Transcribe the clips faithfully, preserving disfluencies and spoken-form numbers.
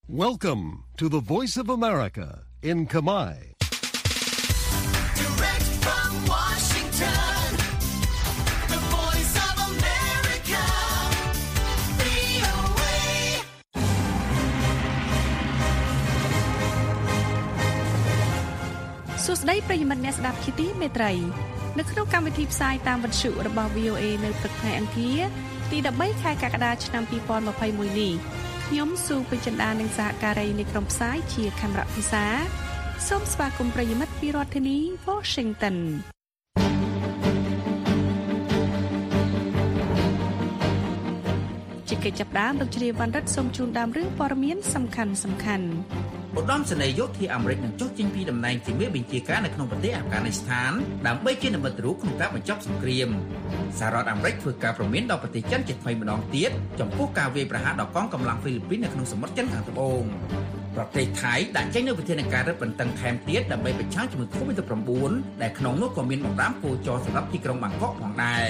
Welcome to the Voice of America in Khmer. Direct from Washington, the Voice of America, វី អូ เอសួស្តីប្រិយមិត្តអ្នកស្ដាប់ជាទីមេត្រីនៅក្នុងកម្មវិធីផ្សាយតាមវិទ្យុរបស់ វី អូ เอ នៅព្រឹកថ្ងៃអង្គារទី13ខែកក្កដាឆ្នាំពីរពាន់ម្ភៃមួយនេះខ្ញុំស៊ូពេជ្រចិន្តានិងសហការីនៃក្រុមផ្សាយជាខេមរៈភិសាសូមស្វាគមន៍ប្រិយមិត្តពីរដ្ឋធានី Washington ជាកិច្ចចាប់ផ្ដើមលោកជ្រាវវណ្ណរិទ្ធសូមជូនដើមរឿងព័ត៌មានសំខាន់សំខាន់ឧត្តមសេនីយ៍យោធាអាមេរិកនឹងចុះចេញពីតំណែងជាមេបញ្ជាការនៅក្នុងប្រទេសអាហ្វហ្គានីស្ថានដើម្បីជានិមិត្តរូបក្នុងការបញ្ចប់សង្គ្រាមសហរដ្ឋអាមេរិកធ្វើការព្រមានដល់ប្រទេសចិនជាថ្មីម្ដងទៀតចំពោះការវាយប្រហារដល់កងកម្លាំងហ្វីលីពីននៅក្នុងសមុទ្រចិនខាងត្បូងប្រទេសថៃដាក់ចេញនូវវិធានការរឹតបន្តឹងថែមទៀតដើម្បីប្រឆាំងជាមួយ កូវីដ -ដិបเก้า ដែលក្នុងនោះក៏មានបង្រាំគោចរសម្រាប់ទីក្រុងបាងកកផងដែរ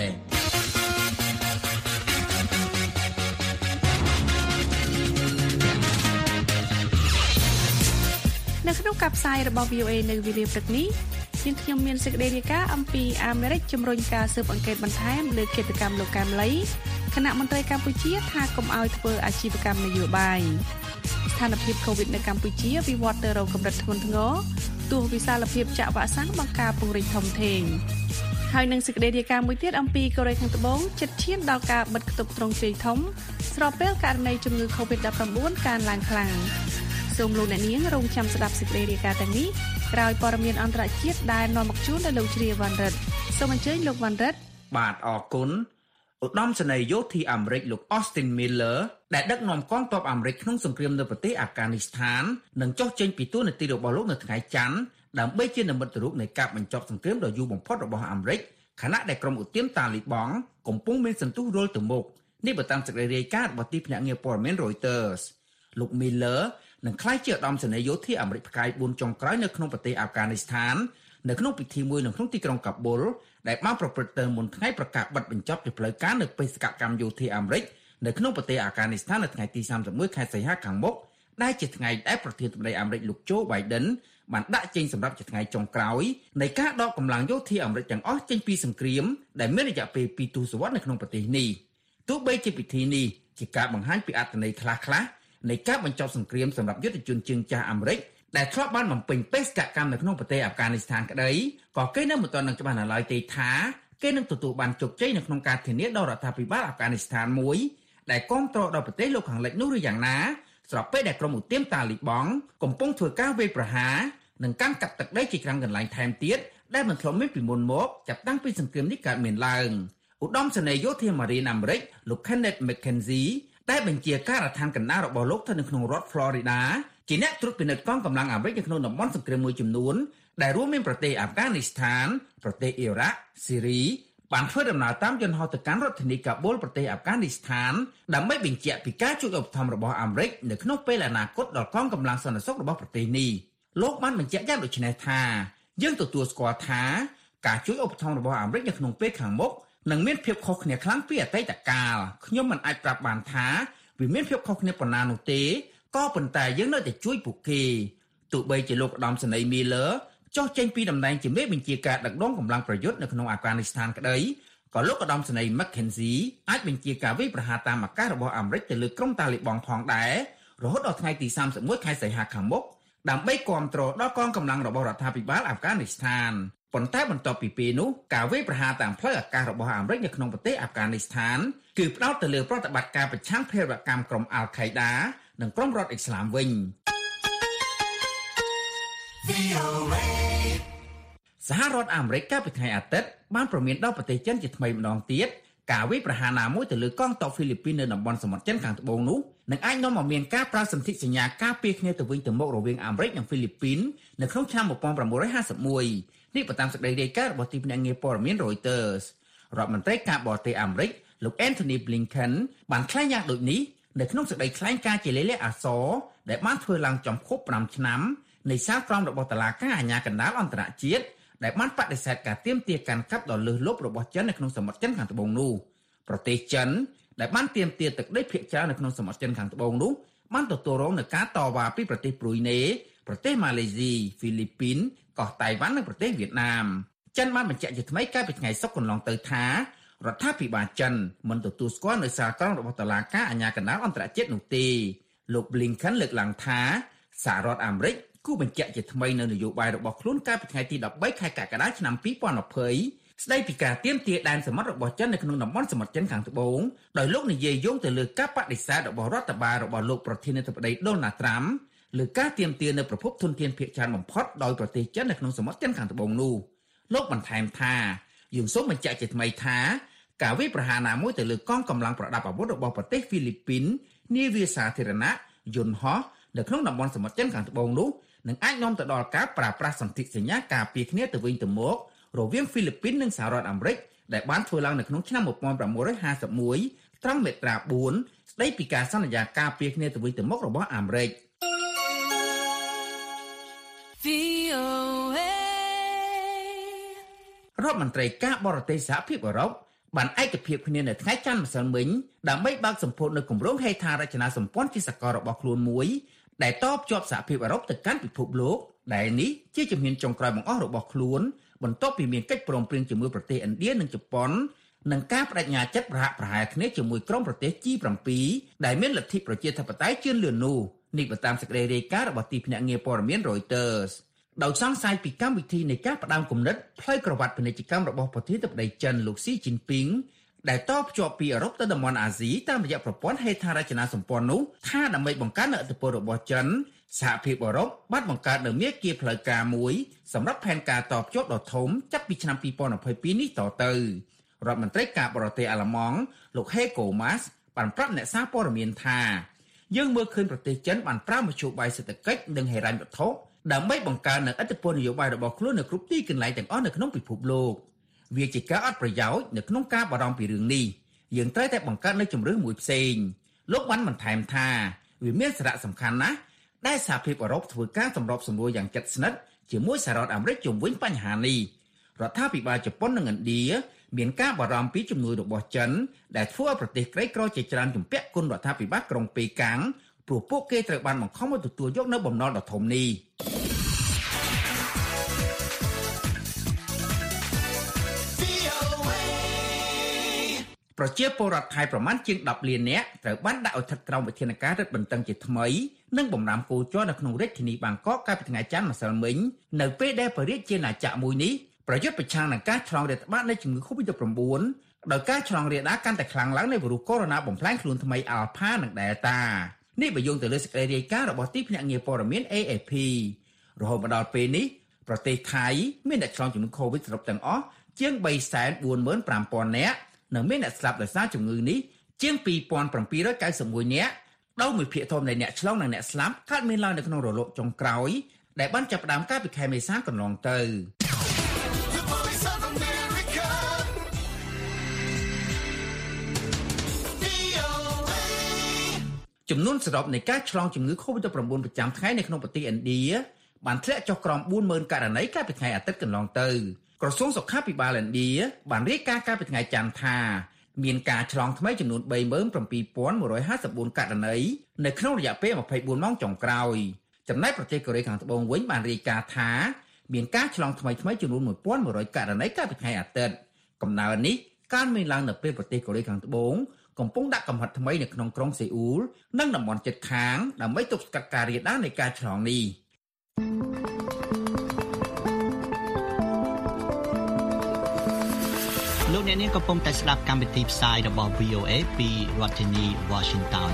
នៅក្នុងការផ្សាយរបស់ វី អូ เอ នៅវេលាព្រឹកនេះយើងខ្ញុំមានសេចក្តីរាយការណ៍អំពីអាមេរិកជំរុញការស៊ើបអង្កេតបន្ថែមលើកិច្ចកម្មលោកកែមលីគណៈមន្ត្រីកម្ពុជាថាកុំឲ្យធ្វើអាជីវកម្មនយោបាយស្ថានភាពកូវីដនៅកម្ពុជាវិវត្តទៅរកកម្រិតធ្ងន់ធ្ងរទោះវិសាលភាពចាក់វ៉ាក់សាំងបង្ការពង្រីកធំធេងហើយនឹងសេចក្តីរាយការណ៍មួយទៀតអំពីកូរ៉េខាងត្បូងជិតឈានដល់ការបិទគប់ទ្រង់ទ្រាយធំស្របពេលករណីជំងឺ កូវីដ -ដិបเก้า កើនឡើងខ្លាំងសូមលោកអ្នកនាងរងចាំស្ដាប់សេចក្តីរាយការណ៍ទាំងនេះក្រោយព័ត៌មានអន្តរជាតិដែលនាំមកជូនដល់លោកជ្រាវវណ្ណរិទ្ធសូមអញ្ជើញលោកវណ្ណរិទ្ធបាទអរគុណឧត្តមសេនីយ៍យោធាអាមេរិកលោក Austin Miller ដែលដឹកនាំកងទ័ពអាមេរិកក្នុងសង្គ្រាមនៅប្រទេសអាហ្វហ្គានីស្ថាននឹងចុះចេញពីតួនាទីរបស់លោកនៅថ្ងៃច័ន្ទដើម្បីជានិមិត្តរូបនៃការបញ្ចប់សង្គ្រាមដ៏យូរបំផុតរបស់អាមេរិកខណៈដែលក្រុមឧទាមតាលីបង់កំពុងមានសន្ទុះរលទៅមុខនេះបើតាមសេចក្តីរាយការណ៍របស់ទីភ្នាក់ងារព័ត៌មាន Reuters លោក Millerនឹងក្លាយជាឧត្តមសេនីយ៍យោធាអាមេរិកផ្កាយបួនចុងក្រោយនៅក្នុងប្រទេសអាហ្វហ្គានីស្ថាននៅក្នុងពិធីមួយនៅក្នុងទីក្រុងកាប៊ុលដែលបានប្រព្រឹត្តទៅមុនថ្ងៃប្រកាសបិទបញ្ចប់ជាផ្លូវការនៅបេសកកម្មយោធាអាមេរិកនៅក្នុងប្រទេសអាហ្វហ្គានីស្ថាននៅថ្ងៃទីសាមសិបមួយខែសីហាខាងមុខដែលជាថ្ងៃដែលប្រធានាធិបតីអាមេរិកលោក Joe Biden បានដាក់ចេញសម្រាប់ជាថ្ងៃចុងក្រោយនៃការដកកម្លាំងយោធាអាមេរិកទាំងអស់ចេញពីសង្គ្រាមដែលមានរយៈពេលពីរទសវត្សរ៍នៅក្នុងប្រទេសនេះទោះបីជាពិធីនេះជាការបង្ហាញពីអត្ថន័យខ្លះៗនៃការបញ្ចប់សង្គ្រាមសម្រាប់យុទ្ធជនជើងចាស់អាមេរិកដែលធ្លាប់បានបំពេញបេសកកម្មនៅក្នុងប្រទេសអាហ្វហ្គានីស្ថានក្តីក៏គេនៅមិនទាន់នឹងច្បាស់នៅឡើយទេថាគេនឹងទទួលបានជោគជ័យនៅក្នុងការធានាដល់រដ្ឋាភិបាលអាហ្វហ្គានីស្ថានមួយដែលគ្រប់គ្រងដោយប្រទេសលោកខាងលិចនោះឬយ៉ាងណាស្របពេលដែលក្រុមឧទាមតាលីបង់កំពុងធ្វើការវាយប្រហារនិងកាន់កាប់ទឹកដីជាច្រើនកន្លែងថែមទៀតដែលមិនធ្លាប់មានពីមុនមកចាប់តាំងពីសង្គ្រាមនេះកើតមានឡើងឧត្តមសេនីយ៍យោធាម៉ារីនអាមេរិកលោក Kenneth McKenzieដែលបញ្ជាការដ្ឋានកណ្ដាលរបស់លោកទៅនៅក្នុងរដ្ឋ Florida ជាអ្នកត្រួតពិនិត្យកងកម្លាំងអាមេរិកនៅក្នុងតំបន់សង្គ្រាមមួយចំនួនដែលរួមមានប្រទេសអាហ្វហ្គានីស្ថានប្រទេសអ៊ីរ៉ាក់ស៊ីរីបានធ្វើដំណើរតាមយន្តហោះទៅកាន់រដ្ឋធានីកាប៊ុលប្រទេសអាហ្វហ្គានីស្ថានដើម្បីបញ្ជាក់ពីការជួយឧបត្ថម្ភរបស់អាមេរិកនៅក្នុងពេលអនាគតដល់កងកម្លាំងសន្តិសុខរបស់ប្រទេសនេះលោកបានបញ្ជាក់យ៉ាងដូចនេះថាយើងទទួលស្គាល់ថាការជួយឧបត្ថម្ភរបស់អាមេរិកនៅក្នុងពេលខាងមុខនឹងមានភាពខុសគ្នាខ្លាំងពីអតីតកាលខ្ញុំមិនអាចប្រាប់បានថាវាមានភាពខុសគ្នាប៉ុណ្ណានោះទេក៏ប៉ុន្តែយើងនៅតែជួយពួកគេទោះបីជាលោកឧត្តមសេនីយ៍ Miller ចុះចេញពីតំណែងជាមេបញ្ជាការដឹកនាំកម្លាំងប្រយុទ្ធនៅក្នុងអាហ្វហ្គានីស្ថានក្តីក៏លោកឧត្តមសេនីយ៍ McKenzie អាចបញ្ជាការវាយប្រហារតាមអាកាសរបស់អាមេរិកទៅលើក្រុមតាលីបង់ផងដែររហូតដល់ថ្ងៃទីសាមសិបមួយខែសីហាខាងមុខដើម្បីគាំទ្រដល់កងកម្លាំងរបស់រដ្ឋាភិបាលអាហ្វហ្គានីស្ថានប៉ុន្តែបន្ទាប់ពីពេលនោះការវាយប្រហារតាមផ្លូវអាកាសរបស់អាមេរិកនៅក្នុងប្រទេសអាហ្វហ្គានីស្ថានគឺផ្ដោតទៅលើប្រតិបត្តិការប្រឆាំងភេរវកម្មក្រុមអាល់ខេដានិងក្រុមរដ្ឋអ៊ីស្លាមវិញសហរដ្ឋអាមេរិកកាលពីថ្ងៃអាទិត្យបានព្រមានដល់ប្រទេសចិនជាថ្មីម្ដងទៀតការវាយប្រហារណាមួយទៅលើកងទ័ពហ្វីលីពីននៅតំបន់សមុទ្រចិនខាងត្បូងនោះនឹងអាចនាំមកមានការប្រើសន្ធិសញ្ញាការពារគ្នាទៅវិញទៅមករវាងអាមេរិកនិងហ្វីលីពីននៅក្នុងឆ្នាំmột nghìn chín trămห้าสิบเอ็ดនេះបើតាមសេចក្តីរាយការណ៍របស់ទីភ្នាក់ងារព័ត៌មាន Reuters រដ្ឋមន្ត្រីការបរទេសអាមេរិកលោក Antony Blinken បានថ្លែងយ៉ាងដូចនេះនៅក្នុងសេចក្តីថ្លែងការណ៍ជាលេខអក្សរដែលបានធ្វើឡើងចំខួបប្រាំឆ្នាំនៃសាលក្រមរបស់តុលាការអាជ្ញាកណ្ដាលអន្តរជាតិដែលបានបដិសេធការទាមទារកាន់កាប់ដ៏លើសលប់របស់ចិននៅក្នុងសមុទ្រចិនខាងត្បូងនោះប្រទេសចិនដែលបានទាមទារទឹកដីភាគច្រើននៅក្នុងសមុទ្រចិនខាងត្បូងនោះបានទទួលរងនឹងការតវ៉ាពីប្រទេសប្រ៊ុយណេប្រទេសម៉ាឡេស៊ីហ្វីលីពីនកោះតៃវ៉ាន់និងប្រទេសវៀតណាមចិនបានបញ្ជាក់ជាថ្មីកាលពីថ្ងៃសុក្រកន្លងទៅថារដ្ឋាភិបាលចិនមិនទទួលស្គាល់នៅសារក្រមរបស់តុលាការអាជ្ញាកណ្ដាលអន្តរជាតិនោះទេលោក Blinken លើកឡើងថាសហរដ្ឋអាមេរិកគូបញ្ជាក់ជាថ្មីនៅនយោបាយរបស់ខ្លួនកាលពីថ្ងៃទីដប់បីខែកក្កដាឆ្នាំពីរពាន់ยี่สิบស្ដីពីការទាមទារដែនសមុទ្ររបស់ចិននៅក្នុងតំបន់សមុទ្រចិនខាងត្បូងដោយលោកនិយាយយោងទៅលើការបដិសេធរបស់រដ្ឋបាលរបស់លោកប្រធានាធិបតី Donald Trump លើការទាមទារនៅប្រភពធនធានភាគច្រើនបំផុតដោយប្រទេសចិននៅក្នុងសមុទ្រចិនខាងត្បូងនោះលោកបន្ថែមថាយើងសូមបញ្ជាក់ជាថ្មីថាការវាយប្រហារណាមួយទៅលើកងកម្លាំងប្រដាប់អាវុធរបស់ប្រទេសហ្វីលីពីននាវាសាធារណៈយន្តហោះនៅក្នុងតំបន់សមុទ្រចិនខាងត្បូងនោះនឹងអាចនាំទៅដល់ការប្រើប្រាស់សន្ធិសញ្ញាការពារគ្នាទៅវិញទៅមករវាងហ្វីលីពីននិងសហរដ្ឋអាមេរិកដែលបានធ្វើឡើងនៅក្នុងឆ្នាំnineteen fifty-oneត្រង់មាត្រាfourស្ដីពីការសន្យាការពារគ្នាទៅវិញទៅមករបស់អាមេរិករដ្ឋមន្ត្រីការបរទេសសហភាពអឺរ៉ុបបានឯកភាពគ្នានៅថ្ងៃច័ន្ទម្សិលមិញដើម្បីបើកសម្ពោធនៅគម្រោងហេដ្ឋារចនាសម្ព័ន្ធជាសកលរបស់ខ្លួនមួយដែលតបជាប់សហភាពអឺរ៉ុបទៅកាន់ពិភពលោកដែលនេះជាជំហានចុងក្រោយបង្អស់របស់ខ្លួនបន្ទាប់ពីមានកិច្ចព្រមព្រៀងជាមួយប្រទេសឥណ្ឌានិងជប៉ុននិងការបដិញ្ញាចិត្តប្រហាក់ប្រហែលគ្នាជាមួយក្រុមប្រទេស G seven ដែលមានលទ្ធិប្រជាធិបតេយ្យជឿនលឿននោះនេះបើតាមសេចក្តីរាយការណ៍របស់ទីភ្នាក់ងារព័ត៌មាន Reuters ដោយសង្ស័យពីកម្មវិធីនៃការផ្ដាំគំនិតផ្លូវក្រវ៉ាត់ពាណិជ្ជកម្មរបស់ប្រធានាធិបតីចិនលោកស៊ីជីនពីងដែលតភ្ជាប់ពីអឺរ៉ុបទៅតំបន់អាស៊ីតាមរយៈប្រព័ន្ធហេដ្ឋារចនាសម្ព័ន្ធនោះថាដើម្បីបង្កើននូវឥទ្ធិពលរបស់ចិនសហភាពអឺរ៉ុបបានបង្កើតនូវមាគ៌ាផ្លូវការមួយសម្រាប់ផែនការតភ្ជាប់ដ៏ធំចាប់ពីឆ្នាំtwenty twenty-twoនេះតទៅរដ្ឋមន្ត្រីការបរទេសអាល្លឺម៉ង់លោក Heiko Maas បានប្រាប់អ្នកសារព័ត៌មានថាយើងមើលឃើញប្រទេសចិនបានប្រើមធ្យោបាយសេដ្ឋកិច្ចនិងហិរញ្ញវត្ថុដើម្បីបង្កើននូវឥទ្ធិពលនយោបាយរបស់ខ្លួននៅគ្រប់ទីកន្លែងទាំងអស់នៅក្នុងពិភពលោកវាជាការអត់ប្រយោជន៍នៅក្នុងការបារម្ភពីរឿងនេះយើងត្រូវតែបង្កើតនូវជំរឿនមួយផ្សេងលោកបានបន្ថែមថាវាមានសារៈសំខាន់ណាស់ដែលសហភាពអឺរ៉ុបធ្វើការសម្របសម្រួលយ៉ាងជិតស្និទ្ធជាមួយសហរដ្ឋអាមេរិកជុំវិញបញ្ហានេះរដ្ឋាភិបាលជប៉ុននិងឥណ្ឌាមានការបារម្ភពីជំនួយរបស់ចិនដែលធ្វើឲ្យប្រទេសក្រីក្រជាច្រើនជំពាក់គុណរដ្ឋាភិបាលក្រុងប៉េកាំងព្រោះពួកគេត្រូវបានបង្ខំឲ្យទទួលយកនៅបំណុលដ៏ធំនេះប្រជាពលរដ្ឋថៃប្រមាណជាងtenលាននាក់ត្រូវបានដាក់ឲ្យស្ថិតក្រោមវិធានការរឹតបន្តឹងជាថ្មីនិងបំរាមគោចរនៅក្នុងរាជធានីបាងកកកាលពីថ្ងៃច័ន្ទម្សិលមិញនៅពេលដែលបរិយាជាណាចក្រមួយនេះប្រយុទ្ធប្រឆាំងនឹងការឆ្លងរាតត្បាតនៃជំងឺ COVID nineteen ដោយការឆ្លងរាលដាលកាន់តែខ្លាំងឡើងនៃវីរុសកូវីដ -nineteen បំផ្លាញខ្លួនថ្មី Alpha និង Delta នេះបើយោងទៅលើសេចក្តីរាយការណ៍របស់ទីភ្នាក់ងារព័ត៌មាន A F P រហូតមកដល់ពេលនេះប្រទេសថៃមានអ្នកឆ្លងជំងឺ COVID សរុបទាំងអស់ជាងthree hundred forty-five thousandនាក់និងមានអ្នកស្លាប់ដោយសារជំងឺនេះជាងtwo thousand seven hundred ninety-oneនាក់ដោយមួយភាគធំនៃអ្នកឆ្លងនិងអ្នកស្លាប់កើតមានឡើងនៅក្នុងរលកចុងក្រោយដែលបានចាប់ផ្ដើមកាលពីខែមេសាកន្លងទៅចំនួនសរុបនៃការឆ្លងជំងឺ COVID nineteen ប្រចាំថ្ងៃនៅក្នុងប្រទេសឥណ្ឌាបានធ្លាក់ចុះក្រោមfour thousandករណីកាលពីថ្ងៃអាទិត្យកន្លងទៅក្រសួងសុខាភិបាលឥណ្ឌាបានរាយការណ៍កាលពីថ្ងៃច័ន្ទថាមានការឆ្លងថ្មីចំនួនthree seven one five fourករណីនៅក្នុងរយៈពេលtwenty-fourម៉ោងចុងក្រោយចំណែកប្រទេសកូរ៉េខាងត្បូងវិញបានរាយការណ៍ថាមានការឆ្លងថ្មីថ្មីចំនួនeleven hundredករណីកាលពីថ្ងៃអាទិត្យកំណើននេះកើតមានឡើងនៅពេលប្រទេសកូរ៉េខាងត្បូងកំពុងដាក់កំហិតថ្មីនៅក្នុងក្រុងសេអ៊ូលនិងតំបន់ជិតខាងដើម្បីទប់ស្កាត់ការរាលដាលនៃការឆ្លងនេះលោកអ្នកនាងកំពុងតែស្ដាប់កម្មវិធីផ្សាយរបស់ V O A ពីរដ្ឋធានី Washington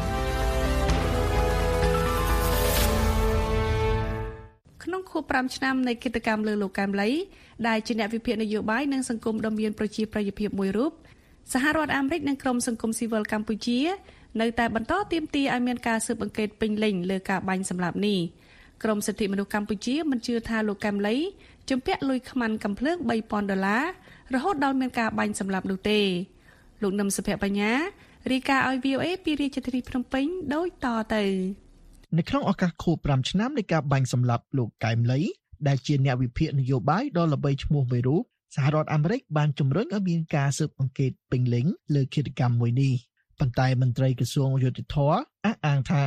ក្នុងខួបfiveឆ្នាំនៃកិច្ចកម្មលើលោកកែមលីដែលជាអ្នកវិភាគនយោបាយនិងសង្គមដ៏មានប្រជាប្រិយភាពមួយរូបសហរដ្ឋអាមេរិកនិងក្រុមសង្គមស៊ីវិលកម្ពុជានៅតែបន្តទាមទារឲ្យមានការស៊ើបអង្កេតពេញលេញលើការបាញ់សម្លាប់នេះក្រុមសិទ្ធិមនុស្សកម្ពុជាមិនជឿថាលោកកែមលីជំពាក់លុយខ្មាន់កំភ្លើងthree thousandដុល្លាររហូតដល់មានការបាញ់សម្លាប់នោះទេលោកនឹមសុភបញ្ញារាយការណ៍ឲ្យ V O A ពីរាជធានីភ្នំពេញដូចតទៅនៅក្នុងឱកាសខួបfiveឆ្នាំនៃការបាញ់សម្លាប់លោកកែមលីដែលជាអ្នកវិភាគនយោបាយដ៏ល្បីឈ្មោះមួយរូបសហរដ្ឋអាមេរិកបានជំរុញឲ្យមានការស៊ើបអង្កេតពេញលេញលើឃាតកម្មមួយនេះប៉ុន្តែមន្ត្រីក្រសួងយុតិធធអះអាងថា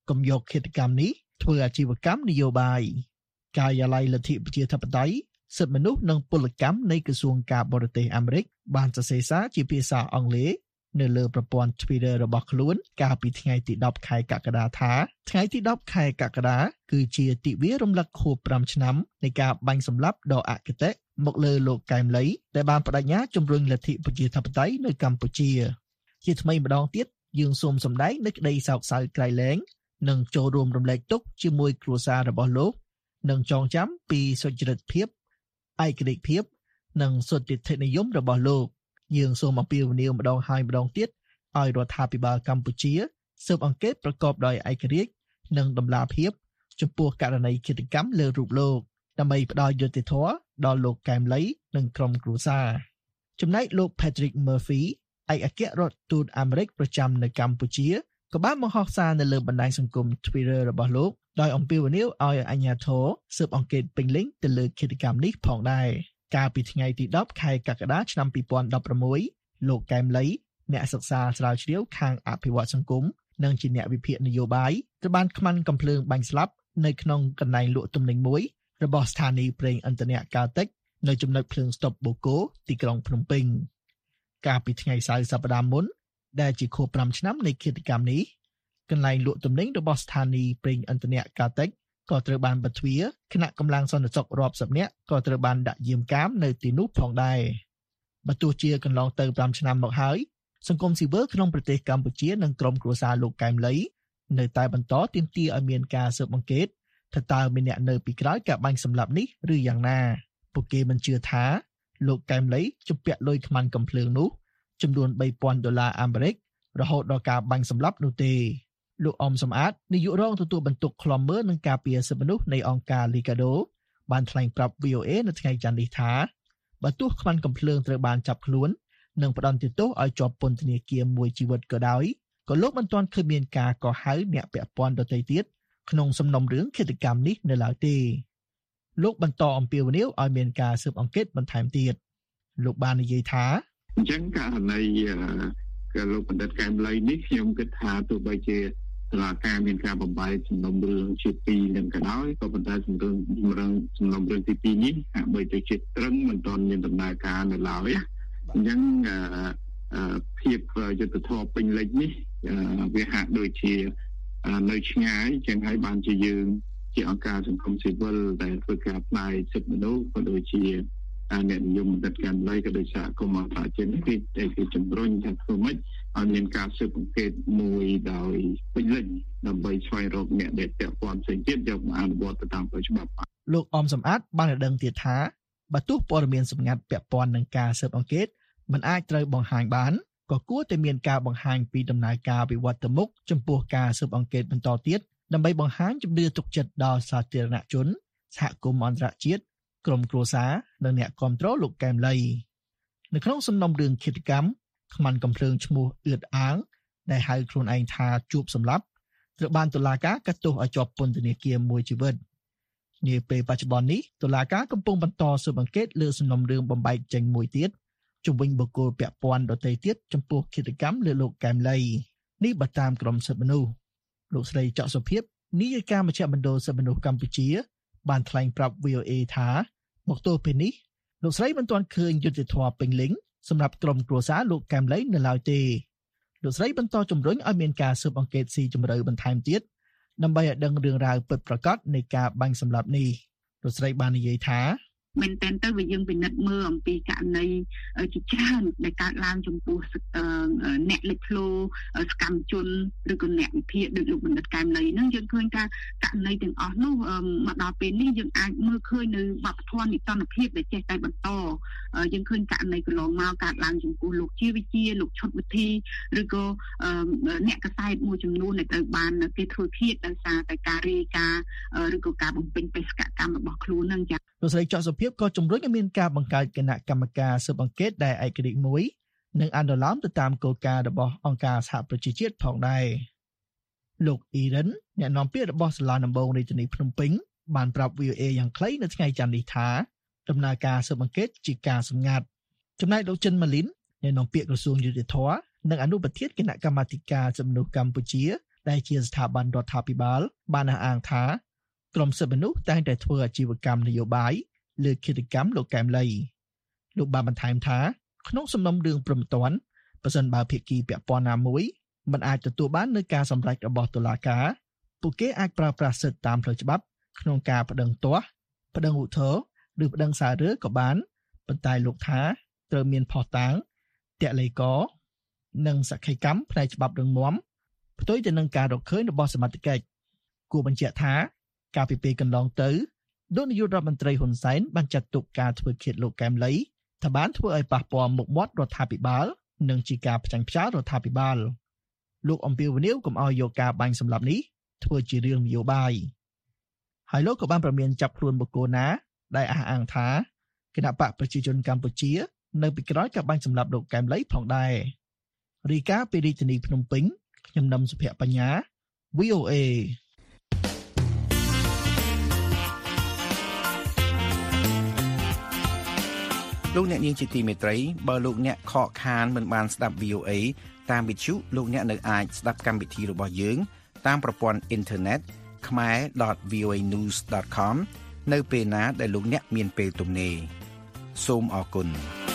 កុំយកឃាតកម្មនេះធ្វើអាជីវកម្មនយោបាយការិយាល័យលទ្ធិប្រជាធិបតេយ្យសិទ្ធិមនុស្សនិងពលកម្មនៃក្រសួងការបរទេសអាមេរិកបានសរសេរសារជាភាសាអង់គ្លេសនៅលើប្រព័ន្ធ Twitter របស់ខ្លួនកាលពីថ្ងៃទីដប់ខែកក្កដាថាថ្ងៃទីដប់ខែកក្កដាគឺជាទិវារំលឹកខួបប្រាំឆ្នាំនៃការបាញ់សម្លាប់ដ៏អគតិមកលើលោកកែមលីដែលបានបដិញ្ញាជំរុញលទ្ធិប្រជាធិបតេយ្យនៅកម្ពុជាជាថ្មីម្ដងទៀតយើងសូមសម្ដែងនូវក្តីសោកសៅក្រៃលែងនិងចូលរួមរំលែកទុក្ខជាមួយគ្រួសាររបស់លោកនិងចងចាំពីសុចរិតភាពឯករាជ្យភាពនិងសុទ្ធិដ្ឋិនិយមរបស់លោកយើងសូមអំពាវនាវម្ដងហើយម្ដងទៀតឲ្យរដ្ឋាភិបាលកម្ពុជាស៊ើបអង្កេតប្រកបដោយឯករាជ្យនិងតម្លាភាពចំពោះករណីឃាតកម្មលើរូបលោកដើម្បីផ្ដល់យុត្តិធម៌ដល់លោកកែមលីនិងក្រុមគ្រួសារចំណែកលោក Patrick Murphy ឯកអគ្គរដ្ឋទូតអាមេរិកប្រចាំនៅកម្ពុជាក៏បានបង្ហោះសារនៅលើបណ្ដាញសង្គម Twitter របស់លោកដោយអំពាវនាវឲ្យអាជ្ញាធរស៊ើបអង្កេតពេញលេញទៅលើឃាតកម្មនេះផងដែរកាលពីថ្ងៃទីដប់ខែកក្កដាឆ្នាំពីរពាន់ដប់ប្រាំមួយលោកកែមលីអ្នកសិក្សាស្រាវជ្រាវខាងអភិវឌ្ឍសង្គមនិងជាអ្នកវិភាគនយោបាយត្រូវបានខ្មាន់កំភ្លើងបាញ់ស្លាប់នៅក្នុងកន្លែងលក់ទំនិញមួយរបស់ស្ថានីយ៍ប្រេងឥន្ធនៈកាល់តិចនៅចំណុចភ្លើងស្តុបបូកូទីក្រុងភ្នំពេញកាលពីថ្ងៃសៅរ៍សប្តាហ៍មុនដែលជាខួបប្រាំឆ្នាំនៃឃាតកម្មនេះកន្លែងលក់ទំនិញរបស់ស្ថានីយ៍ប្រេងឥន្ធនៈកាល់តិចក៏ត្រូវបានបិទទ្វារគណៈកម្លាំងសន្តិសុខរាប់សិបនាក់ក៏ត្រូវបានដាក់យាមកាមនៅទីនោះផងដែរបើទោះជាកន្លងទៅប្រាំឆ្នាំមកហើយសង្គមស៊ីវិលក្នុងប្រទេសកម្ពុជានិងក្រុមគ្រួសារលោកកែមលីនៅតែបន្តទាមទារឲ្យមានការស៊ើបអង្កេតថាតើមានអ្នកនៅពីក្រោយការបាញ់សម្លាប់នេះឬយ៉ាងណាពួកគេមិនជឿថាលោកកែមលីជំពាក់លុយខ្មាន់កំភ្លើងនោះចំនួនបីពាន់ដុល្លារអាមេរិករហូតដល់ការបាញ់សម្លាប់នោះទេលោកអមសំអាតនាយករងទទួលបន្ទុកឃ្លាំមើលនឹងការពារសិទ្ធិមនុស្សនៃអង្គការ Liga do បានថ្លែងប្រាប់ វី អូ เอ នៅថ្ងៃច័ន្ទនេះថាបើទោះខ្មាន់កំភ្លើងត្រូវបានចាប់ខ្លួននិងផ្ដន្ទាទោសឲ្យជាប់ពន្ធនាគារមួយជីវិតក៏ដោយក៏លោកមិនទាន់ឃើញមានការកោះហៅអ្នកពាក់ព័ន្ធដទៃទៀតក្នុងសំណុំរឿងឃាតកម្មនេះនៅឡើយទេលោកបន្តអំពាវនាវឲ្យមានការស៊ើបអង្កេតបន្ថែមទៀតលោកបាននិយាយថាអញ្ចឹងករណីក៏លោកបណ្ឌិតកែមលីនេះខ្ញុំគិតថាទោះបីជាតុលាការមានការបំបែកសំណុំរឿងជាពីរនឹងក៏ដោយក៏ប៉ុន្តែសំណុំរឿងសំណុំរឿងទីពីរនេះហាក់បីទៅជាត្រឹងមិនទាន់មានដំណើរការនៅឡើយអញ្ចឹងភាពយុត្តិធម៌ពេញលេញនេះវាហាក់ដូចជានៅឆ្ងាយចឹងហើយបានជាយើងជាអង្គការសង្គមស៊ីវិលដែលធ្វើការផ្នែកសិទ្ធិមនុស្សក៏ដូចជាអ្នកនិយមបណ្ឌិតកែមលីក៏ដូចសហគមន៍អន្តរជាតិនេះគឺគឺជំរុញថាធ្វើម៉េចឲ្យមានការស៊ើបអង្កេតមួយដោយពេញលេញដើម្បីស្វែងរកអ្នកដែលពាក់ព័ន្ធផ្សេងទៀតយកមកអនុវត្តទៅតាមផ្លូវច្បាប់លោកអមសំអាតបានឲ្យដឹងទៀតថាបើទោះព័ត៌មានសម្ងាត់ពាក់ព័ន្ធនឹងការស៊ើបអង្កេតមិនអាចត្រូវបង្ហាញបានក៏គួរតែមានការបង្ហាញពីដំណើរការវិវត្តទៅមុខចំពោះការស៊ើបអង្កេតបន្តទៀតដើម្បីបង្ហាញជំនឿទុកចិត្តដល់សាធារណជនសហគមន៍អន្តរជាតិក្រុមគ្រួសារនិងអ្នកគាំទ្រលោកកែមលីនៅក្នុងសំណុំរឿងឃាតកម្មខ្មាន់កំភ្លើងឈ្មោះអឿតអាងដែលហៅខ្លួនឯងថាជួបសម្លាប់ត្រូវបានតុលាការកាត់ទោសឲ្យជាប់ពន្ធនាគារមួយជីវិតនាពេលបច្ចុប្បន្ននេះតុលាការកំពុងបន្តស៊ើបអង្កេតលើសំណុំរឿងបំបែកចេញមួយទៀតជំវិញបុគ្គលពាក់ព័ន្ធដទៃទៀតចំពោះឃាតកម្មលើលោកកែមលីនេះបើតាមក្រមសិទ្ធិមនុស្សលោកស្រីច័ក្កសុភាពនាយិកាមជ្ឈមណ្ឌលសិទ្ធិមនុស្សកម្ពុជាបានថ្លែងប្រាប់ វី អូ เอ ថាមកទល់ពេលនេះលោកស្រីមិនទាន់ឃើញយុត្តិធម៌ពេញលេញសម្រាប់ក្រុមគ្រួសារលោកកែមលីនៅឡើយទេលោកស្រីបន្តជំរុញឲ្យមានការស៊ើបអង្កេតស៊ីជម្រៅបន្ថែមទៀតដើម្បីឲ្យដឹងរឿងរ៉ាវពិតប្រាកដនៃការបាញ់សម្លាប់នេះលោកស្រីបាននិយាយថាមែនតើទៅវាយើងពិនិត្យមើលអំពីករណីជាច្រើនដែលកើតឡើងចំពោះអ្នកលេចធ្លោសកម្មជនឬក៏អ្នកវិភាគដូចលោកបណ្ឌិតកែមលីហ្នឹងយើងឃើញថាករណីទាំងអស់នោះមកដល់ពេលនេះយើងអាចមើលឃើញនៅវប្បធម៌នីតិរដ្ឋភាពដែលចេះតែបន្តយើងឃើញករណីកន្លងមកកើតឡើងចំពោះលោកជាវិជាលោកឈុតវិធីឬក៏អ្នកកសែតមួយចំនួនដែលត្រូវបានគេធ្វើឃាតដោយសារតែការរាយការណ៍ឬក៏ការបំពេញបេសកកម្មរបស់ខ្លួនហ្នឹងចា៎លោកស្រីច័ក្កសុភាពក៏ជំរុញឲ្យមានការបង្កើតគណៈកម្មការស៊ើបអង្កេតដែលឯករាជ្យមួយនិងអនុលោមទៅតាមគោលការណ៍របស់អង្គការសហប្រជាជាតិផងដែរលោកអ៊ីរ៉ានអ្នកនាំពាក្យរបស់សាលាដំបងរាជធានីភ្នំពេញបានប្រាប់ វី អូ เอ យ៉ាងខ្លីនៅថ្ងៃច័ន្ទនេះថាដំណើរការស៊ើបអង្កេតជាការសម្ងាត់ចំណែកលោកចិនម៉ាលីនអ្នកនាំពាក្យក្រសួងយុតិធធម៌និងអនុប្រធានគណៈកម្មាធិការសិទ្ធិមនុស្សកម្ពុជាដែលជាស្ថាប័នរដ្ឋាភិបាលបានអះអាងថាក្រុមសិទ្ធិមនុស្សតែងតែធ្វើអាជីវកម្មនយោបាយលើកិច្ចកម្មលោកកែមលីលោកបានបន្ថែមថាក្នុងសំណុំរឿងព្រំទាន់ប្រសិនបើភាគីពាក់ព័ន្ធណាមួយមិនអាចទទួលបាននូវការសម្រេចរបស់តុលាការពួកគេអាចប្រើប្រាស់សិទ្ធិតាមផ្លូវច្បាប់ក្នុងការប្តឹងទាស់ប្តឹងឧទ្ធរណ៍ឬប្តឹងសាររើក៏បានប៉ុន្តែលោកថាត្រូវមានភស្តុតាងតេឡេកនិងសក្ខីកម្មផ្នែកច្បាប់រឹងមាំផ្ទុយទៅនឹងការរកឃើញរបស់សមត្ថកិច្ចគួរបញ្ជាក់ថាកាលពីពេលកន្លងទៅលោកនាយករដ្ឋមន្ត្រីហ៊ុនសែនបានចាត់ទុកការធ្វើឃាតលោកកែមលីថាបានធ្វើឲ្យប៉ះពាល់មុខមាត់រដ្ឋាភិបាលនិងជាការផ្ចាញ់ផ្ចាលរដ្ឋាភិបាលលោកអំពីវនីវកុំឲ្យយកការបាញ់សម្លាប់នេះធ្វើជារឿងនយោបាយហើយលោកក៏បានប្រមានចាប់ខ្លួនបុគ្គលណាដែលអះអាងថាគណៈបកប្រជាជនកម្ពុជានៅពីក្រោយការបាញ់សម្លាប់លោកកែមលីផងដែររីកាពីរាជធានីភ្នំពេញខ្ញុំនឹមសុភ័ក្របញ្ញា វី អូ เอលោកអ្នកនាងជាទីមេត្រីបើលោកអ្នកខកខានមិនបានស្ដាប់ វី អូ เอ តាមវិទ្យុលោកអ្នកនៅអាចស្ដាប់កម្មវិធីរបស់យើងតាមប្រព័ន្ធអ៊ីនធឺណិត khmer dot v o a news dot com នៅពេលណាដែលលោកអ្នកមានពេលទំនេរសូមអរគុណ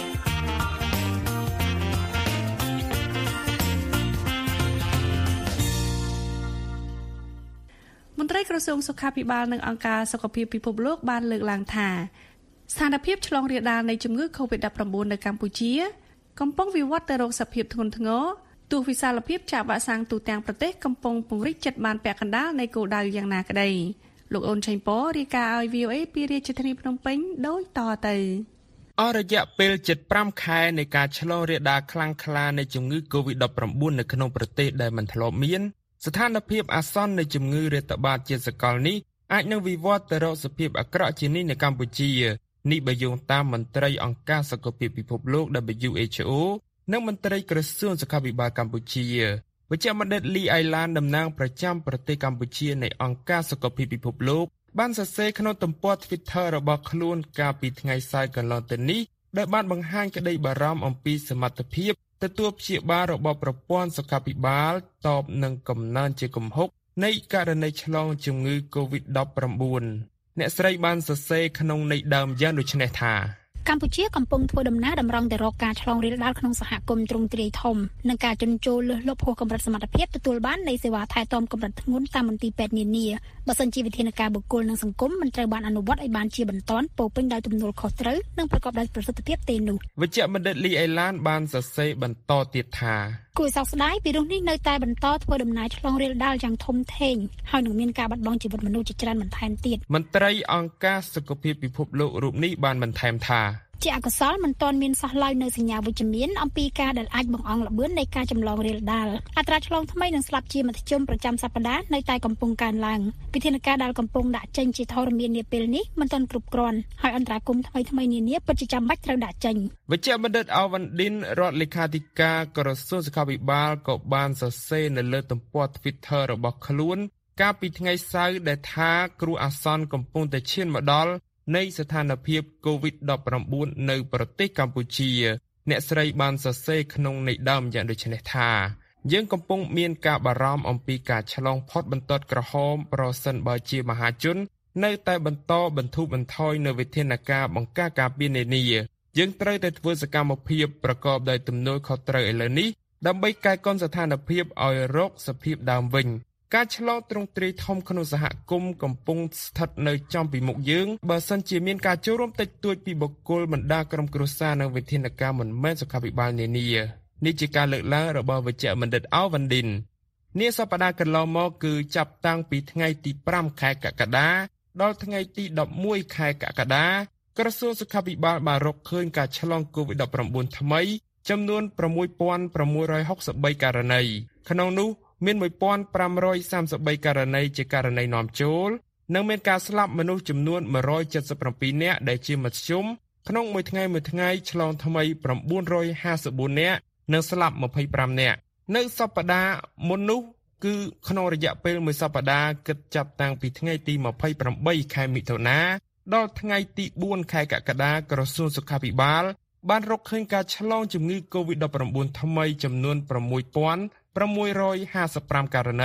មន្ត្រីក្រសួងសុខាភិបាលនិងអង្គការសុខភាពពិភពលោកបានលើកឡើងថាស្ថានភាពឆ្លងរាលដាលនៃជំងឺ COVID ដប់ប្រាំបួន នៅកម្ពុជាកំពុងវិវត្តទៅរកសភាពធ្ងន់ធ្ងរទោះវិសាលភាពចាក់វ៉ាក់សាំងទូទាំងប្រទេសកំពុងពង្រីកចិត្តបានពាក់កណ្ដាលនៃគោលដៅយ៉ាងណាក្តីលោកអូនឆេងប៉រាយការណ៍ឲ្យ វី អូ เอ ពីរាជធានីភ្នំពេញដូចតទៅអស់រយៈពេលជិតប្រាំខែនៃការឆ្លងរាលដាលខ្លាំងក្លានៃជំងឺ COVID ដប់ប្រាំបួន នៅក្នុងប្រទេសដែលមិនធ្លាប់មានស្ថានភាពអាសន្ននៃជំងឺរាតត្បាតជាសកលនេះអាចនឹងវិវត្តទៅរកសភាពអាក្រក់ជានេះនៅកម្ពុជានេះបើយោងតាមមន្ត្រីអង្គការសុខភាពពិភពលោក ដប៊្យូ អេច អូ និងមន្ត្រីក្រសួងសុខាភិបាលកម្ពុជាវិជ្ជបណ្ឌិតលីអៃឡានតំណាងប្រចាំប្រទេសកម្ពុជានៃអង្គការសុខភាពពិភពលោកបានសរសេរក្នុងទំព័រ Twitter របស់ខ្លួនកាលពីថ្ងៃសៅរ៍កន្លងទៅនេះដែលបានបង្ហាញក្តីបារម្ភអំពីសមត្ថភាពទទួលព្យាបាលរបស់ប្រព័ន្ធសុខាភិបាលតបនឹងកំណើនជាគំហុកនៃករណីឆ្លងជំងឺ COVID ដប់ប្រាំបួន អ្នកស្រីបានសរសេរក្នុងន័យដើមយ៉ាងដូចនេះថាកម្ពុជាកំពុងធ្វើដំណើរតម្រង់ទៅរកការឆ្លងរាលដាលក្នុងសហគមន៍ទ្រង់ទ្រាយធំនិងការជន់ជោរលើសលប់ហួសកម្រិតសមត្ថភាពទទួលបាននៃសេវាថែទាំកម្រិតធ្ងន់តាមមន្ទីរពេទ្យនានាបើសិនជាវិធានការបុគ្គលនិងសង្គមមិនត្រូវបានអនុវត្តឲ្យបានជាបន្ទាន់ពោពេញដោយទំនួលខុសត្រូវនិងប្រកបដោយប្រសិទ្ធភាពទេនោះវិជ្ជបណ្ឌិតលីអេឡានបានសរសេរបន្តទៀតថាគួរសោកស្ដាយវីរុសនេះនៅតែបន្តធ្វើដំណើរឆ្លងរាលដាលយ៉ាងធំធេងហើយនឹងមានការបាត់បង់ជីវិតមនុស្សជាច្រើនបន្ថែមទៀតមន្ត្រីអង្គការសុខភាពពិភពលោករូបនេះបានបន្ថែមថាជាអកុសលមិនទាន់មានសោះឡើយនៅសញ្ញាវិជ្ជមានអំពីការដែលអាចបង្អង់ល្បឿននៃការចម្លងរាលដាលអត្រាឆ្លងថ្មីនិងស្លាប់ជាមធ្យមប្រចាំសប្តាហ៍នៅតែកំពុងកើនឡើងវិធានការដែលកំពុងដាក់ចេញជាធរមាននាពេលនេះមិនទាន់គ្រប់គ្រាន់ហើយអន្តរាគមន៍ថ្មីថ្មីនានាពិតជាចាំបាច់ត្រូវដាក់ចេញវិជ្ជបណ្ឌិតអាវ៉ាន់ឌិនរដ្ឋលេខាធិការក្រសួងសុខាភិបាលក៏បានសរសេរនៅលើទំព័រ Twitter របស់ខ្លួនកាលពីថ្ងៃសៅរ៍ដែលថាគ្រោះអាសន្នកំពុងតែឈានមកដល់នៃស្ថានភាព COVID ដប់ប្រាំបួន នៅប្រទេសកម្ពុជាអ្នកស្រីបានសរសេរក្នុងន័យដើមយ៉ាងដូចនេះថាយើងកំពុងមានការបារម្ភអំពីការឆ្លងផុតបន្ទាត់ក្រហមប្រសិនបើជាមហាជននៅតែបន្តបន្ធូរបន្ថយនៅវិធានការបង្ការការពារនានាយើងត្រូវតែធ្វើសកម្មភាពប្រកបដោយទំនួលខុសត្រូវឥឡូវនេះដើម្បីកែកុនស្ថានភាពឲ្យរកសភាពដើមវិញការឆ្លងទ្រង់ទ្រាយធំក្នុងសហគមន៍កំពុងស្ថិតនៅចំពីមុខយើងបើសិនជាមានការចូលរួមតិចតួចពីបុគ្គលបណ្ដាក្រុមគ្រួសារនិងវិធានការមិនមែនសុខាភិបាលនានានេះជាការលើកឡើងរបស់វិជ្ជបណ្ឌិតអាវ៉ាន់ឌិននាសប្តាហ៍កន្លងមកគឺចាប់តាំងពីថ្ងៃទីប្រាំខែកក្កដាដល់ថ្ងៃទីដប់មួយខែកក្កដាក្រសួងសុខាភិបាលបានរកឃើញការឆ្លង COVID ដប់ប្រាំបួន ថ្មីចំនួនប្រាំមួយពាន់ប្រាំមួយរយហុកសិបបីករណីក្នុងនោះមានមួយពាន់ប្រាំរយសាមសិបបីករណីជាករណីនាំចូលនិងមានការស្លាប់មនុស្សចំនួនមួយរយเจ็ดสิบเจ็ดនាក់ដែលជាមធ្យមក្នុងមួយថ្ងៃមួយថ្ងៃឆ្លងថ្មី៩រយห้าสิบสี่នាក់និងស្លាប់ยี่สิบห้าនាក់នៅសប្តាហ៍មុននោះគឺក្នុងរយៈពេលមួយសប្តាហ៍គិតចាប់តាំងពីថ្ងៃទីยี่สิบแปดខែមិថុនាដល់ថ្ងៃទីbốnខែកក្កដាក្រសួងសុខាភិបាលបានរកឃើញការឆ្លងជំងឺ COVID ដប់ប្រាំបួន ថ្មីចំនួនsáuពាន់ប្រាំមួយរយห้าสิบห้าករណី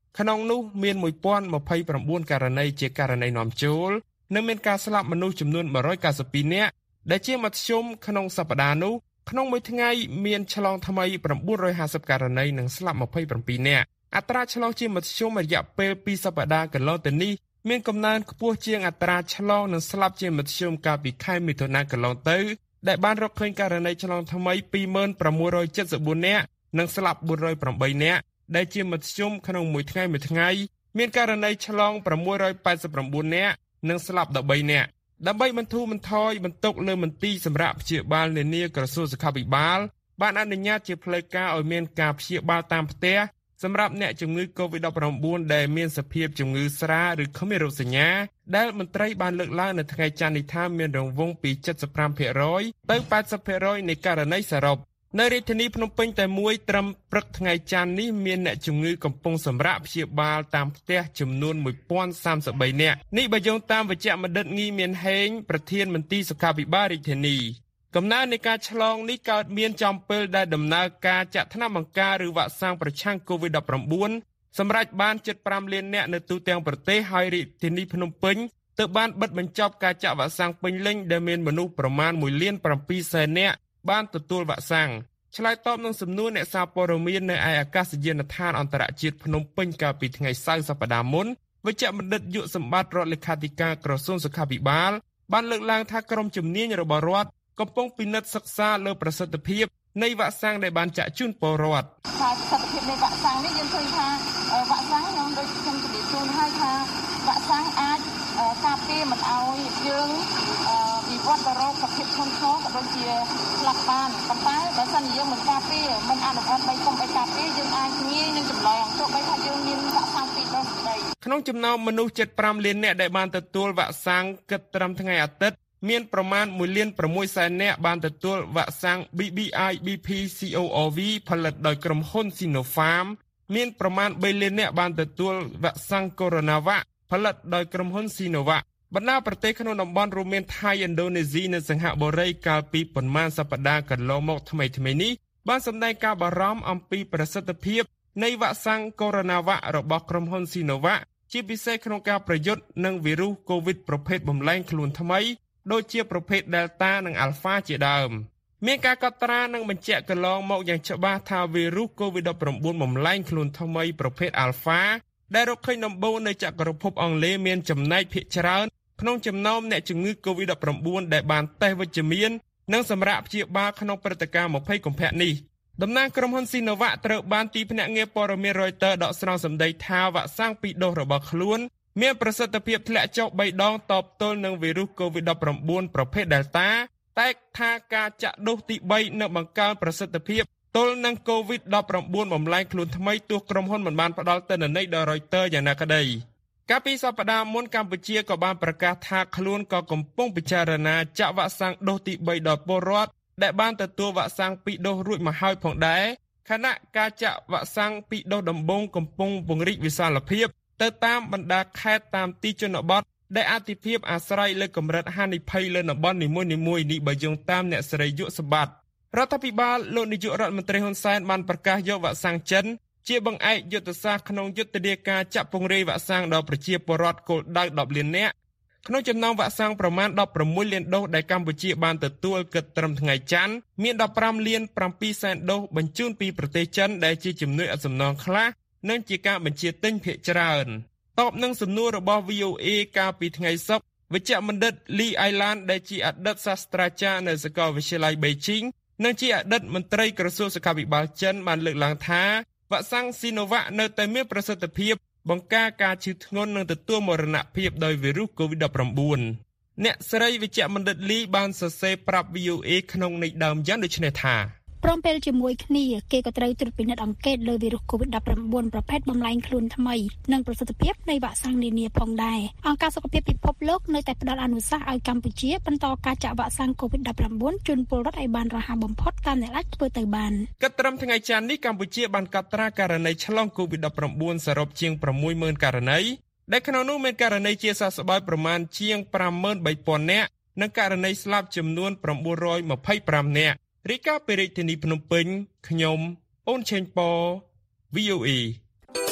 ក្នុងនោះមានone thousand twenty-nineករណីជាករណីនាំចូលនិងមានការស្លាប់មនុស្សចំនួនone hundred ninety-twoនាក់ដែលជាមធ្យមក្នុងសប្តាហ៍នោះក្នុងមួយថ្ងៃមានឆ្លងថ្មីnine hundred fiftyករណីនិងស្លាប់twenty-sevenនាក់អត្រាឆ្លងជាមធ្យមរយៈពេលtwoសប្តាហ៍កន្លងទៅនេះមានកំណើនខ្ពស់ជាងអត្រាឆ្លងនិងស្លាប់ជាមធ្យមកាលពីខែមិថុនាកន្លងទៅដែលបានរកឃើញករណីឆ្លងថ្មីtwo thousand six hundred seventy-fourនាក់និងស្លាប់four hundred eightនាក់ដែលជាមធ្យមក្នុងមួយថ្ងៃមួយថ្ងៃមានករណីឆ្លងsix hundred eighty-nineនាក់និងស្លាប់thirteenនាក់ដើម្បីបន្ធូរបន្ថយបន្ទុកលើមន្ទីរសម្រាប់ព្យាបាលនានាក្រសួងសុខាភិបាលបានអនុញ្ញាតជាផ្លូវការឲ្យមានការព្យាបាលតាមផ្ទះសម្រាប់អ្នកជំងឺ COVID nineteen ដែលមានសភាពជំងឺស្រាលឬគ្មានរោគសញ្ញាដែលមន្ត្រីបានលើកឡើងនៅថ្ងៃច័ន្ទនេះថាមានរង្វង់ពីseventy-five percent ទៅeighty percent នៃករណីសរុបនៅរាជធានីភ្នំពេញតែមួយត្រឹមព្រឹកថ្ងៃច័ន្ទនេះមានអ្នកជំងឺកំពុងសម្រាកព្យាបាលតាមផ្ទះចំនួនone thousand thirty-threeនាក់នេះបើយោងតាមវេជ្ជបណ្ឌិតងីមានហេងប្រធានមន្ទីរសុខាភិបាលរាជធានីកំណើននៃការឆ្លងនេះកើតមានចំពេលដែលដំណើរការចាក់ថ្នាំបង្ការឬវ៉ាក់សាំងប្រឆាំង COVID nineteen សម្រាប់បានseventy-fiveលាននាក់នៅទូទាំងប្រទេសហើយរាជធានីភ្នំពេញទើបបានបិទបញ្ចប់ការចាក់វ៉ាក់សាំងពេញលេញដែលមានមនុស្សប្រមាណoneលានsevenសែននាក់បានទទួលវ៉ាក់សាំងឆ្លើយតបនឹងសំណួរអ្នកសារព័ត៌មាននៅឯអាកាសយានដ្ឋានអន្តរជាតិភ្នំពេញកាលពីថ្ងៃសៅរ៍សប្តាហ៍មុនវិជ្ជបណ្ឌិតយុសម្បត្តិរដ្ឋលេខាធិការក្រសួងសុខាភិបាលបានលើកឡើងថាក្រុមជំនាញរបស់រដ្ឋកំពុងពិនិត្យសិក្សាលើប្រសិទ្ធភាពនៃវ៉ាក់សាំងដែលបានចាក់ជូនពលរដ្ឋថាប្រសិទ្ធភាពនៃវ៉ាក់សាំងនេះយើងឃើញថាវ៉ាក់សាំងខ្ញុំដូចខ្ញុំជម្រាបជូនហើយថាវ៉ាក់សាំងអាចការពារមិនឲ្យយើងវិវត្តទៅរកសភាពធ្ងន់ធ្ងរក៏ដូចជាស្លាប់បានប៉ុន្តែបើសិនជាយើងមិនការពារមិនអនុវត្តបីគុំបីការពារយើងអាចងាយនឹងចម្លងទោះបីថាយើងមានវ៉ាក់សាំងពីរដូសក្តីក្នុងចំណោមមនុស្សseventy-fiveលាននាក់ដែលបានទទួលវ៉ាក់សាំងគិតត្រឹមថ្ងៃអាទិត្យមានប្រមាណoneលានsixសែននាក់បានទទួលវ៉ាក់សាំង B B I B P C O R V ផលិតដោយក្រុមហ៊ុន Sinopharm មានប្រមាណthreeលាននាក់បានទទួលវ៉ាក់សាំង Coronavac ផលិតដោយក្រុមហ៊ុន Sinovac បណ្ដាប្រទេសក្នុងតំបន់រួមមានថៃឥណ្ឌូនេស៊ីនិងសិង្ហបុរីកាលពីប៉ុន្មានសប្តាហ៍កន្លងមកថ្មីៗនេះបានសម្ដែងការបារម្ភអំពីប្រសិទ្ធភាពនៃវ៉ាក់សាំង Coronavac របស់ក្រុមហ៊ុន Sinovac ជាពិសេសក្នុងការប្រយុទ្ធនឹងវីរុស COVID ប្រភេទបំលែងខ្លួនថ្មីដូចជាប្រភេទ Delta និង Alpha ជាដើមមានការកត់ត្រានិងបញ្ជាក់កន្លងមកយ៉ាងច្បាស់ថាវីរុស COVID nineteen បំលែងខ្លួនថ្មីប្រភេទ Alpha ដែលរកឃើញដំបូងនៅចក្រភពអង់គ្លេសមានចំណែកភាគច្រើនក្នុងចំណោមអ្នកជំងឺ COVID nineteen ដែលបានតេស្តវិជ្ជមាននិងសម្រាប់ព្យាបាលក្នុងព្រឹត្តិការណ៍twentyកុម្ភៈនេះតំណាងក្រុមហ៊ុន Sinovac ត្រូវបានទីភ្នាក់ងារព័ត៌មាន Reuters ដកស្រង់សម្ដីថាវ៉ាក់សាំងពីរដូសរបស់ខ្លួនមានប្រសិទ្ធភាពធ្លាក់ចុះthreeដងតបទល់នឹងវីរុស COVID nineteen ប្រភេទ Delta តែថាការចាក់ដូសទីthreeនៅបង្កើនប្រសិទ្ធភាពទល់នឹង COVID nineteen បំលែងខ្លួនថ្មីទោះក្រុមហ៊ុនមិនបានផ្ដល់ទិន្នន័យដល់ Reuters យ៉ាងណាក្តីកាលពីសប្តាហ៍មុនកម្ពុជាក៏បានប្រកាសថាខ្លួនក៏កំពុងពិចារណាចាក់វ៉ាក់សាំងដូសទីthreeដល់ពលរដ្ឋដែលបានទទួលវ៉ាក់សាំងtwoដូសរួចមកហើយផងដែរខណៈការចាក់វ៉ាក់សាំងtwoដូសដំបូងកំពុងពង្រីកវិសាលភាពទៅតាមបណ្ដាខេត្តតាមទីជនបទដែលអាទិភាពអាស្រ័យលើកម្រិតហានិភ័យលើតំបន់នីមួយៗនេះបើយោងតាមអ្នកស្រីយុសម្បត្តិរដ្ឋាភិបាលលោកនាយករដ្ឋមន្ត្រីហ៊ុនសែនបានប្រកាសយកវ៉ាក់សាំងចិនជាបង្អែកយុទ្ធសាស្ត្រក្នុងយុទ្ធនាការចាក់ពង្រាយវ៉ាក់សាំងដល់ប្រជាពលរដ្ឋគោលដៅtenលាននាក់ក្នុងចំណោមវ៉ាក់សាំងប្រមាណsixteenលានដូសដែលកម្ពុជាបានទទួលគិតត្រឹមថ្ងៃច័ន្ទមានfifteenលានsevenសែនដូសបញ្ជូនពីប្រទេសចិនដែលជាជំនួយឥតសំណងខ្លះនិងជាការបញ្ជាទិញភាគច្រើនតបនឹងសំណួររបស់ V O A កាលពីថ្ងៃសុក្រវិជ្ជបណ្ឌិត Lee Island ដែលជាអតីតសាស្ត្រាចារ្យនៅសាកលវិទ្យាល័យ Beijing និងជាអតីតមន្ត្រីក្រសួងសុខាភិបាលចិនបានលើកឡើងថាវ៉ាក់សាំង Sinovac នៅតែមានប្រសិទ្ធភាពបង្ការការឈឺធ្ងន់និងទទួលមរណភាពដោយវីរុស COVID nineteen អ្នកស្រីវិជ្ជបណ្ឌិត Lee បានសរសេរប្រាប់ V O A ក្នុងន័យដើមយ៉ាងដូចនេះថាព្រមពេលជាមួយគ្នាគេក៏ត្រូវត្រួតពិនិត្យអង្កេតលើវីរុស COVID nineteen ប្រភេទបំលែងខ្លួនថ្មីនិងប្រសិទ្ធភាពនៃវ៉ាក់សាំងនានាផងដែរអង្គការសុខភាពពិភពលោកនៅតែផ្ដល់អនុសាសន៍ឲ្យកម្ពុជាបន្តការចាក់វ៉ាក់សាំង COVID nineteen ជូនពលរដ្ឋឲ្យបានរហ័សបំផុតតាមដែលអាចធ្វើទៅបានគិតត្រឹមថ្ងៃច័ន្ទនេះកម្ពុជាបានកត់ត្រាករណីឆ្លង COVID nineteen សរុបជាងsixម៉ឺនករណីដែលក្នុងនោះមានករណីជាសះស្បើយប្រមាណជាងfiveម៉ឺនthreeពាន់នាក់និងករណីស្លាប់ចំនួនnine twenty-fiveនាក់រាយការណ៍ពីរាជធានីភ្នំពេញខ្ញុំអូនឆេងប៉ V O A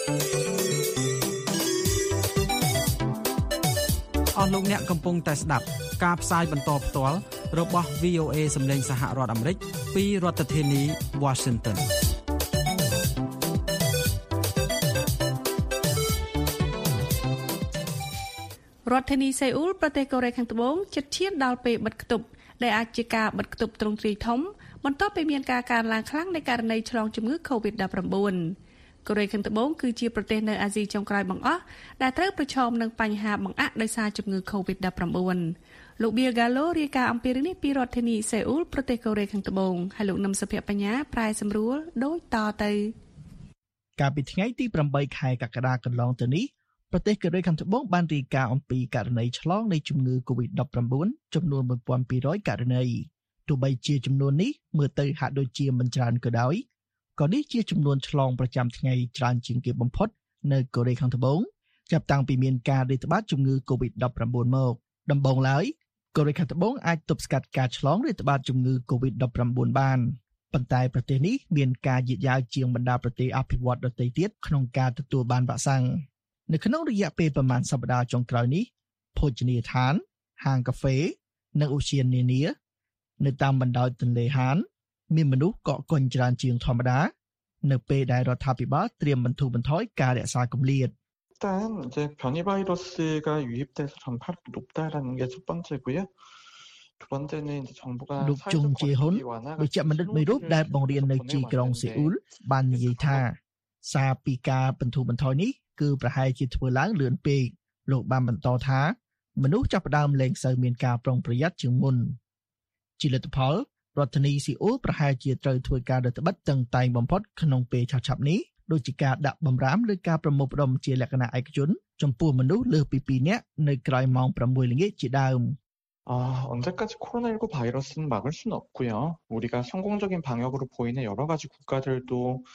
អស់លោកអ្នកកំពុងតែស្ដាប់ការផ្សាយបន្តផ្ទាល់របស់ វី អូ เอ សម្លេងសហរដ្ឋអាមេរិកពីរដ្ឋធានី Washington រដ្ឋធានីសេអ៊ូលប្រទេសកូរ៉េខាងត្បូងជិតឈានដល់ពេលបិទគប់ដែលអាចជាការបិទគប់ទ្រង់ទ្រាយធំបន្ទាប់ពីមានការកើនឡើងខ្លាំងនៃករណីឆ្លងជំងឺ កូវីដ ដប់ប្រាំបួន កូរ៉េខាងត្បូងគឺជាប្រទេសនៅអាស៊ីចុងក្រោយបង្អស់ដែលត្រូវប្រឈមនឹងបញ្ហាបង្អាក់ដោយសារជំងឺ កូវីដ ដប់ប្រាំបួន លោក Bill Gallo រាយការណ៍អំពីរឿងនេះពីរដ្ឋធានីសេអ៊ូលប្រទេសកូរ៉េខាងត្បូងហើយលោកនឹមសុភ័ក្របញ្ញាប្រែសម្រួលដូចតទៅកាលពីថ្ងៃទីប្រាំបីខែកក្កដាកន្លងទៅនេះប្រទេសកូរ៉េខាងត្បូងបានរាយការណ៍អំពីករណីឆ្លងនៃជំងឺ កូវីដ ដប់ប្រាំបួន ចំនួន មួយពាន់ពីររយ ករណីទោះបីជាចំនួននេះមើលទៅហាក់ដូចជាមិនច្រើនក៏ដោយក៏នេះជាចំនួនឆ្លងប្រចាំថ្ងៃច្រើនជាងគេបំផុតនៅកូរ៉េខាងត្បូងចាប់តាំងពីមានការរាតត្បាតជំងឺ កូវីដ ដប់ប្រាំបួន មកដំបូងឡើយកូរ៉េខាងត្បូងអាចទប់ស្កាត់ការឆ្លងរាតត្បាតជំងឺ កូវីដ ដប់ប្រាំបួន បានប៉ុន្តែប្រទេសនេះមានការយឺតយ៉ាវជាងបណ្ដាប្រទេសអភិវឌ្ឍន៍ដទៃទៀតក្នុងការទទួលបានវ៉ាក់សាំងនៅក្នុងរយៈពេលប្រមាណសប្តាហ៍ចុងក្រោយនេះភោជនីយដ្ឋានហាងកាហ្វេនិងឧទ្យាននានានៅតាមបណ្ដោយទន្លេហានមានមនុស្សកកកុញច្រើនជាងធម្មតានៅពេលដែលរដ្ឋាភិបាលត្រៀមបន្ធូរបន្ថយការរក្សាគម្លាត 일단 이제 변이 바이러스가 유입돼서 전파력이 높다라는 게 첫 번째고요. 두 번째는 이제 정부가 លោកជុងជាហ៊ុនវិជ្ជបណ្ឌិតមួយរូបដែលបង្រៀននៅទីក្រុងសេអ៊ូលបាននិយាយថាសារពីការបន្ធូរបន្ថយនេះគឺប្រហែលជាធ្វើឡើងលឿនពេកលោកបានបន្តថាមនុស្សចាប់ផ្ដើមលែងសូវមានការប្រុងប្រយ័ត្នជាងមុនជាលទ្ធផលរដ្ឋធានីសេអ៊ូលប្រហែលជាត្រូវធ្វើការរដ្ឋបិទតឹងតែងបំផុតក្នុងពេលឆាប់ៗនេះដូចជាការដាក់បំរាមលើការប្រមូលផ្ដុំជាលក្ខណៈឯកជនចំពោះមនុស្សលើសពីពីរនាក់នៅក្រោយម៉ោងប្រាំមួយល្ងាចជាដើម 아, 언제까지 코로나십구 바이러스는 막을 수는 없고요. 우리가 성공적인 방역으로 보이는 여러 가지 국가들도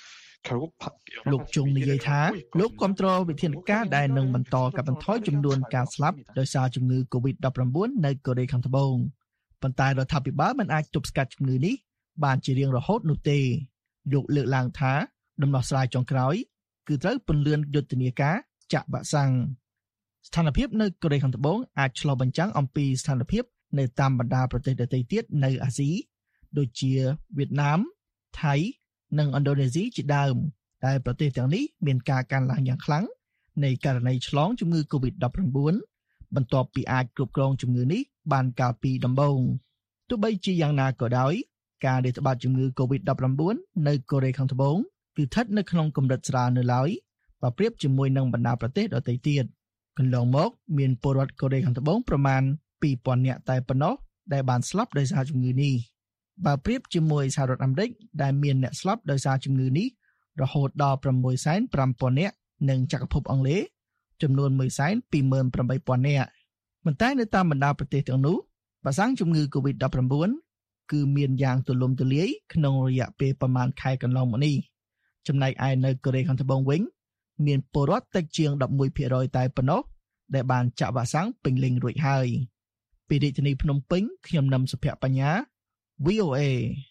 결국 លោកជុងនិយាយថាលោកគាំទ្រវិធានការដែលនឹងបន្តកាត់បន្ថយចំនួនការស្លាប់ដោយសារជំងឺ កូវីដ ដប់ប្រាំបួន នៅកូរ៉េខាងត្បូងប៉ុន្តែរដ្ឋាភិបាលមិនអាចទប់ស្កាត់ជំងឺនេះបានជារៀងរហូតនោះទេលោកលើកឡើងថាដំណោះស្រាយចុងក្រោយគឺត្រូវពន្លឿនយុទ្ធនាការចាក់វ៉ាក់សាំងស្ថានភាពនៅកូរ៉េខាងត្បូងអាចឆ្លុះបញ្ចាំងអំពីស្ថានភាពនៅតាមបណ្ដាប្រទេសដទៃទៀតនៅអាស៊ីដូចជាវៀតណាមថៃនិងឥណ្ឌូនេស៊ីជាដើមដែលប្រទេសទាំងនេះមានការកើនឡើងយ៉ាងខ្លាំងនៃករណីឆ្លងជំងឺ កូវីដ ដប់ប្រាំបួន បន្ទាប់ពីអាចគ្រប់គ្រងជំងឺនេះបានកាលពីដំបូងទោះបីជាយ៉ាងណាក៏ដោយការរាតត្បាតជំងឺ កូវីដ ដប់ប្រាំបួន នៅកូរ៉េខាងត្បូងគឺស្ថិតនៅក្នុងកម្រិតស្រាលនៅឡើយបើប្រៀបជាមួយនឹងបណ្ដាប្រទេសដទៃទៀតកន្លងមកមានពលរដ្ឋកូរ៉េខាងត្បូងប្រមាណពីរពាន់នាក់តែប៉ុណ្ណោះដែលបានស្លាប់ដោយសារជំងឺនេះបើប្រៀបជាមួយសហរដ្ឋអាមេរិកដែលមានអ្នកស្លាប់ដោយសារជំងឺនេះរហូតដល់ប្រាំមួយសែនប្រាំពាន់នាក់និងចក្រភពអង់គ្លេសចំនួនមួយសែនពីរម៉ឺនប្រាំបីពាន់នាក់ប៉ុន្តែនៅតាមបណ្ដាប្រទេសទាំងនោះវ៉ាក់សាំងជំងឺ កូវីដ ដប់ប្រាំបួន គឺមានយ៉ាងទូលំទូលាយក្នុងរយៈពេលប្រមាណខែកន្លងមកនេះចំណែកឯនៅកូរ៉េខាងត្បូងវិញមានពលរដ្ឋតិចជាង ដប់មួយភាគរយ តែប៉ុណ្ណោះដែលបានចាក់វ៉ាក់សាំងពេញលេញរួចហើយពីរាជធានីភ្នំពេញខ្ញុំនឹមសុភ័ក្របញ្ញា វី អូ เอ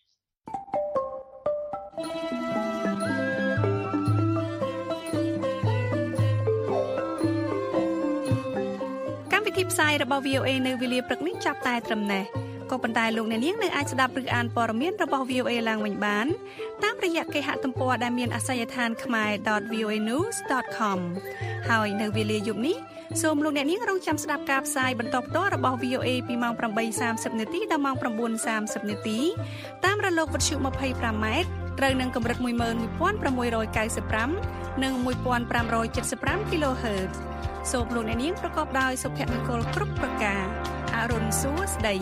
កម្មវិធីផ្សាយរបស់ វី អូ เอ នៅវេលាព្រឹកនេះចាប់តែត្រឹមនេះក៏ប៉ុន្តែលោកអ្នកនាងនៅអាចស្ដាប់ឬអានព័ត៌មានរបស់ វី អូ เอ ឡើងវិញបានតាមរយៈគេហទំព័រដែលមានអាសយដ្ឋាន khmae ដត វី អូ เอ news ដត com ហើយនៅវេលាយប់នេះសូមលោកអ្នកនាងរងចាំស្ដាប់ការផ្សាយបន្តផ្ទាល់របស់ វី អូ เอ ពីម៉ោងប្រាំបីសាមសិបនាទីដល់ម៉ោងប្រាំបួនសាមសិបនាទីតាមរលកវិទ្យុ ยี่สิบห้า ម៉ែត្រត្រូវនឹងកម្រិត một nghìn một trăm sáu mươiห้า និង một nghìn năm trămเจ็ดสิบห้า kHz សូមលោកអ្នកនាងប្រកបដោយសុភមង្គលគ្រប់ប្រការអរុនសួស្ដី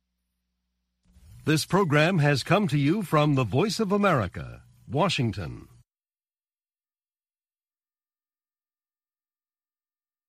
This program has come to you from the Voice of America, Washington.